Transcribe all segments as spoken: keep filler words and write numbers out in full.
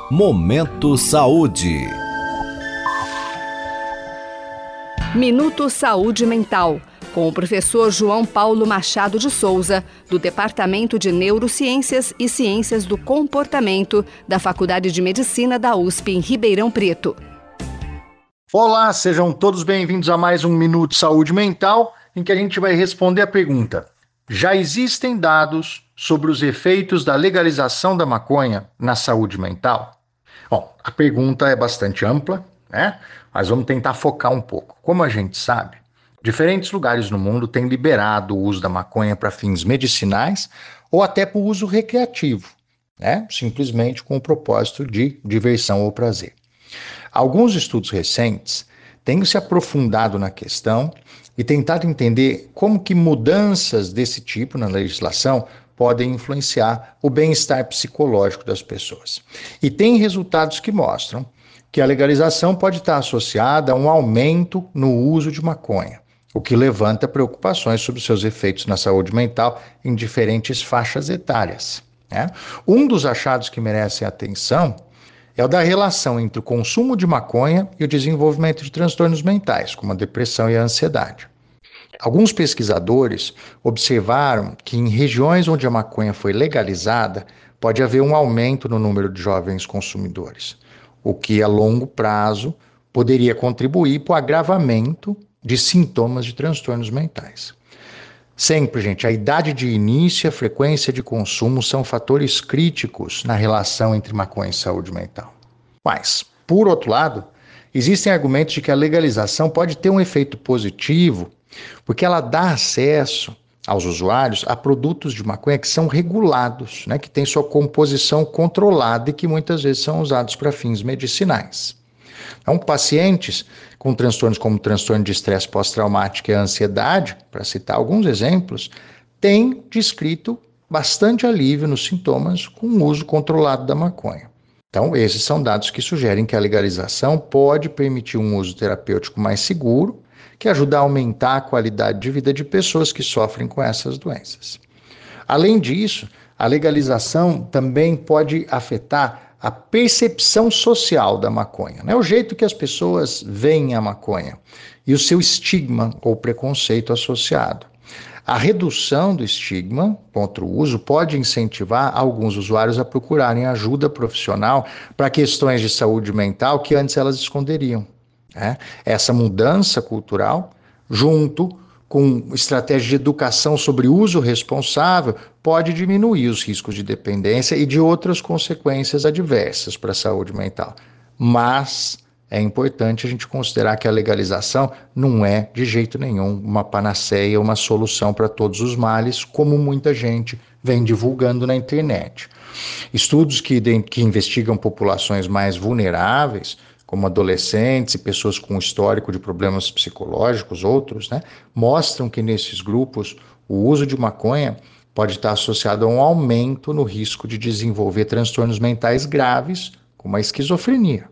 Momento Saúde. Minuto Saúde Mental, com o professor João Paulo Machado de Souza, do Departamento de Neurociências e Ciências do Comportamento da Faculdade de Medicina da U S P em Ribeirão Preto. Olá, sejam todos bem-vindos a mais um Minuto Saúde Mental, em que a gente vai responder a pergunta: já existem dados sobre os efeitos da legalização da maconha na saúde mental? Bom, a pergunta é bastante ampla, né? Mas vamos tentar focar um pouco. Como a gente sabe, diferentes lugares no mundo têm liberado o uso da maconha para fins medicinais ou até para o uso recreativo, né? Simplesmente com o propósito de diversão ou prazer. Alguns estudos recentes têm se aprofundado na questão e tentado entender como que mudanças desse tipo na legislação podem influenciar o bem-estar psicológico das pessoas. E tem resultados que mostram que a legalização pode estar associada a um aumento no uso de maconha, o que levanta preocupações sobre seus efeitos na saúde mental em diferentes faixas etárias, né? Um dos achados que merecem atenção é o da relação entre o consumo de maconha e o desenvolvimento de transtornos mentais, como a depressão e a ansiedade. Alguns pesquisadores observaram que em regiões onde a maconha foi legalizada, pode haver um aumento no número de jovens consumidores, o que a longo prazo poderia contribuir para o agravamento de sintomas de transtornos mentais. Sempre, gente, a idade de início e a frequência de consumo são fatores críticos na relação entre maconha e saúde mental. Mas, por outro lado, existem argumentos de que a legalização pode ter um efeito positivo, porque ela dá acesso aos usuários a produtos de maconha que são regulados, né, que têm sua composição controlada e que muitas vezes são usados para fins medicinais. Então, pacientes com transtornos como transtorno de estresse pós-traumático e a ansiedade, para citar alguns exemplos, têm descrito bastante alívio nos sintomas com o uso controlado da maconha. Então, esses são dados que sugerem que a legalização pode permitir um uso terapêutico mais seguro, que ajuda a aumentar a qualidade de vida de pessoas que sofrem com essas doenças. Além disso, a legalização também pode afetar a percepção social da maconha, né? O jeito que as pessoas veem a maconha e o seu estigma ou preconceito associado. A redução do estigma contra o uso pode incentivar alguns usuários a procurarem ajuda profissional para questões de saúde mental que antes elas esconderiam. É, essa mudança cultural, junto com estratégias de educação sobre uso responsável, pode diminuir os riscos de dependência e de outras consequências adversas para a saúde mental. Mas é importante a gente considerar que a legalização não é, de jeito nenhum, uma panaceia, uma solução para todos os males, como muita gente vem divulgando na internet. Estudos que, que investigam populações mais vulneráveis, como adolescentes e pessoas com histórico de problemas psicológicos, outros, né, mostram que nesses grupos o uso de maconha pode estar associado a um aumento no risco de desenvolver transtornos mentais graves, como a esquizofrenia.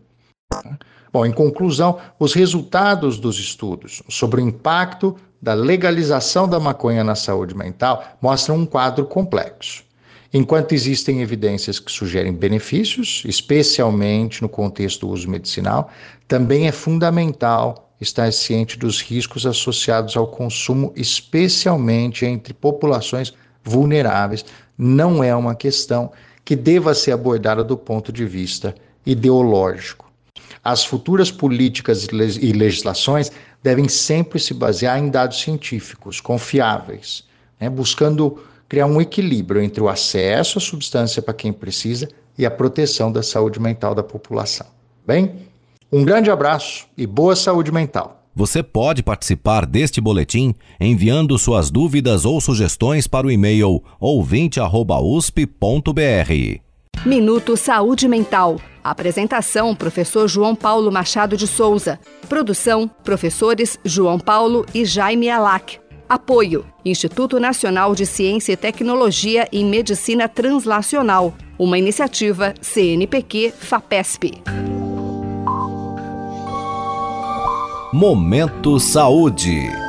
Bom, em conclusão, os resultados dos estudos sobre o impacto da legalização da maconha na saúde mental mostram um quadro complexo. Enquanto existem evidências que sugerem benefícios, especialmente no contexto do uso medicinal, também é fundamental estar ciente dos riscos associados ao consumo, especialmente entre populações vulneráveis. Não é uma questão que deva ser abordada do ponto de vista ideológico. As futuras políticas e legislações devem sempre se basear em dados científicos confiáveis, né, buscando criar um equilíbrio entre o acesso à substância para quem precisa e a proteção da saúde mental da população. Bem, um grande abraço e boa saúde mental. Você pode participar deste boletim enviando suas dúvidas ou sugestões para o e-mail ouvinte arroba usp ponto br. Minuto Saúde Mental. Apresentação: professor João Paulo Machado de Souza. Produção: professores João Paulo e Jaime Alac. Apoio: Instituto Nacional de Ciência e Tecnologia em Medicina Translacional, uma iniciativa C N P Q FAPESP. Momento Saúde.